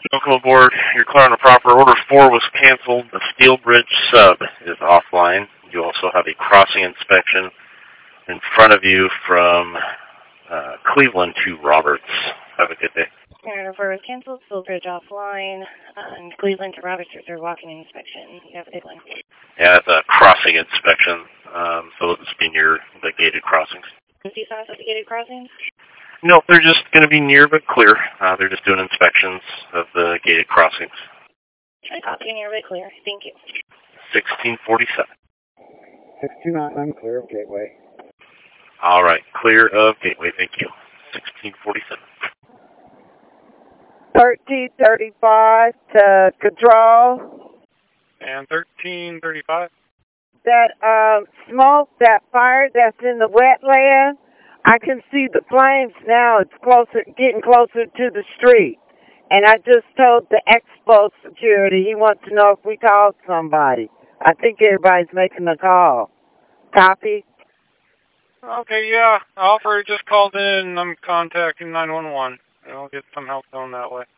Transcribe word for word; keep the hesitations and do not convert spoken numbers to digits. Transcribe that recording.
Welcome aboard. You're clear on the proper order. Four was canceled. The Steel Bridge sub is offline. You also have a crossing inspection in front of you from uh, Cleveland to Roberts. Have a good day. Canada four was canceled. Steel Bridge offline. Um, Cleveland to Roberts is their walking inspection. You have a good one. Yeah, it's a crossing inspection. Um, so it's be near the gated crossings. Do you saw the gated crossings? No, they're just going to be near but clear. Uh, they're just doing inspections of the gated crossings. I copy near but clear. Thank you. sixteen forty-seven. six two nine, I'm clear of Gateway. All right, clear of Gateway. Thank you. sixteen forty-seven. thirteen thirty-five to Control. And thirteen thirty-five. That um, smoke, that fire that's in the wetland, I can see the flames now. It's closer, getting closer to the street. And I just told the Expo security he wants to know if we called somebody. I think everybody's making a call. Copy? Okay, yeah. Operator just called in. I'm contacting nine one one. I'll get some help going that way.